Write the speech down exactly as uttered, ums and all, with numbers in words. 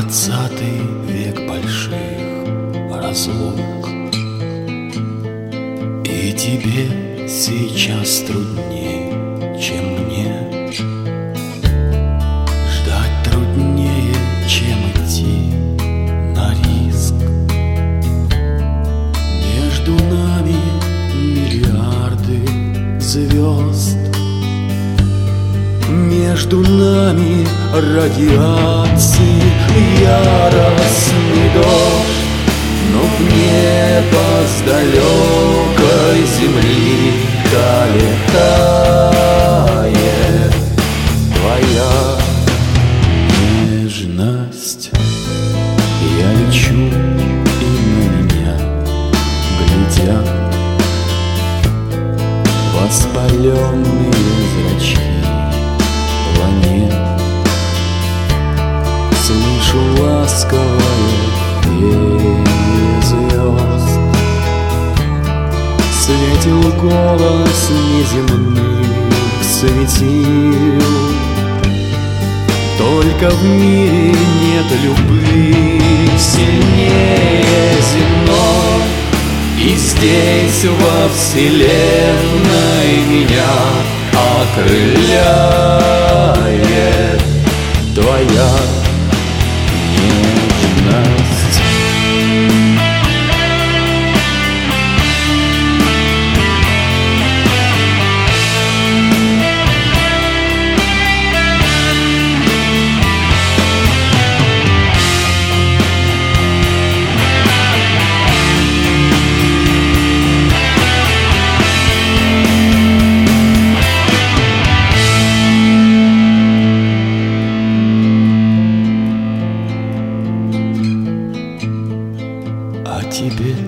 Двадцатый век больших разлук, и тебе сейчас труднее, чем мне. Ждать труднее, чем идти на риск. Между нами миллиарды звезд, между нами радиации, яростный дождь, но в небо с далекой земли долетает твоя нежность. Я лечу, и на меня глядят воспаленные зрачки планет. Слышу ласковое пение звезд, светил голос неземных светил. Только в мире нет любви сильнее земной, и здесь во вселенной меня окрыляет твоя нежность. А тебе